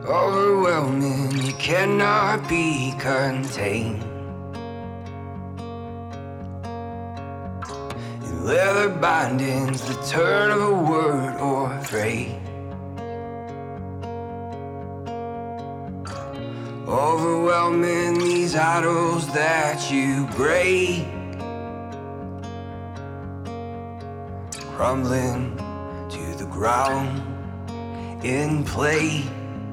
Overwhelming, you cannot be contained. In leather bindings, the turn of a word or phrase. Overwhelming, these idols that you break, crumbling to the ground in place.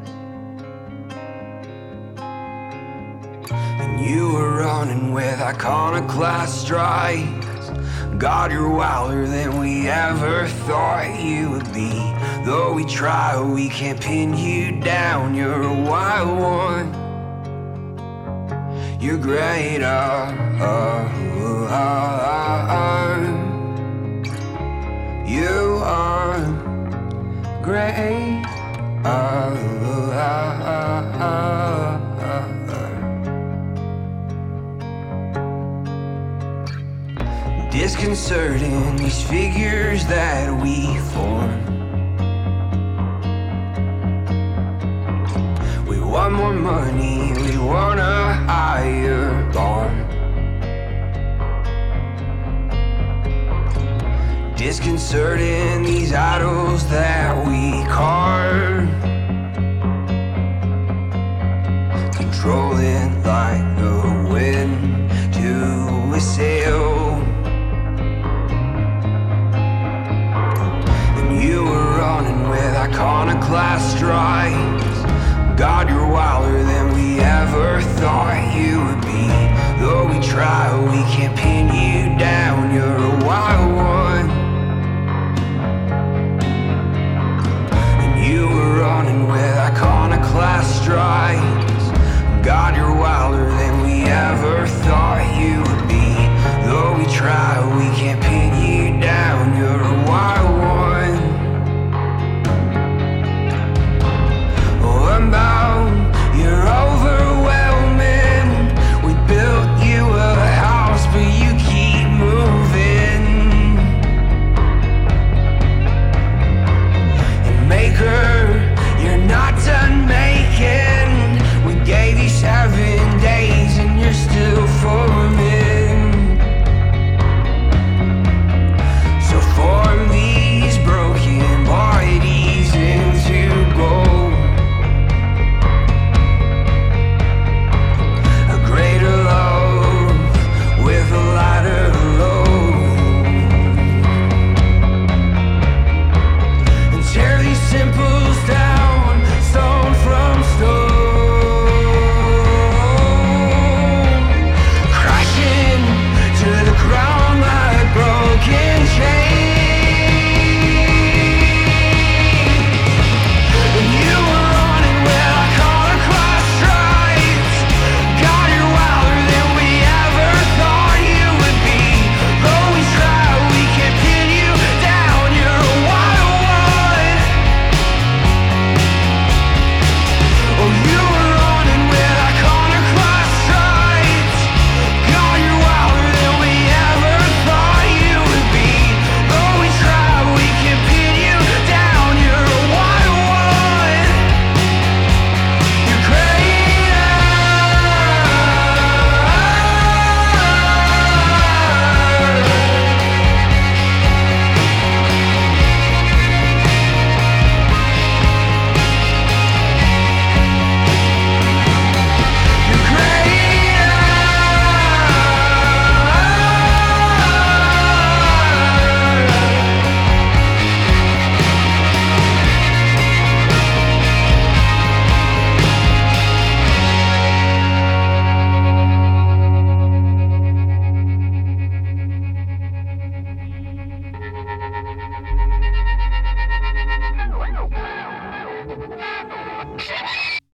And you were running with iconoclast stripes. God, you're wilder than we ever thought you would be. Though we try, we can't pin you down. You're a wild one. You're greater. You are great. Disconcerting, these figures that we form. We want more money, we want a higher bar. Disconcerting, these idols that we carve. Controlling like the wind to a sail. And you were running with iconoclast stripes. God, you're